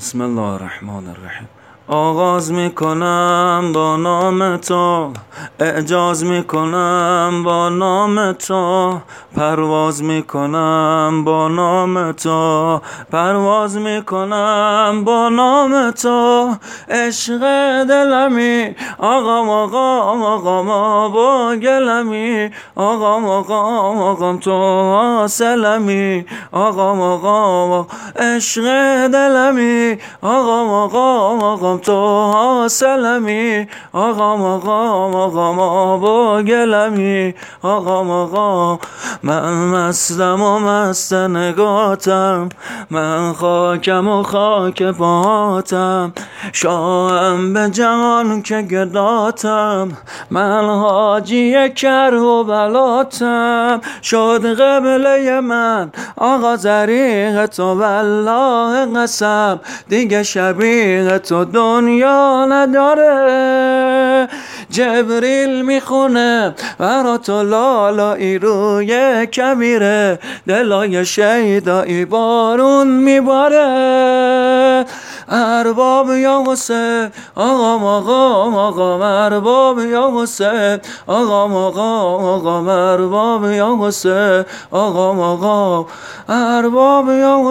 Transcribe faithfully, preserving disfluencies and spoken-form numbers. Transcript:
بسم الله الرحمن الرحیم. آغاز میکنم با نام تو، اعجاز میکنم با نام تو، پرواز میکنم با نام تو، پرواز میکنم با نام تو. عشق دلمی آقام آقام آقام با گلمی، آقام آقام آقام تو حاصلمی، آقام آقام عشق دلمی، آقام آقام آقام تو حاصلمی، آقام آقام آقام با گلمی، آقام آقام. من مستم و مست نگاتم، من خاکم و خاک پاتم، شاهم به جهان که گداتم، من حاجی کر و بلاتم. شد قبله من آقا طریق تو، والله قسم دیگه شبیه تو دنیا نداره. جبریل میخونه برا تو لالایی روی کبیره، دلای شیدایی بارون میباره. ارباب یا حسین آقام آقام آقام، ارباب یا حسین آقام آقام آقام، ارباب یا حسین آقام آقام، ارباب یا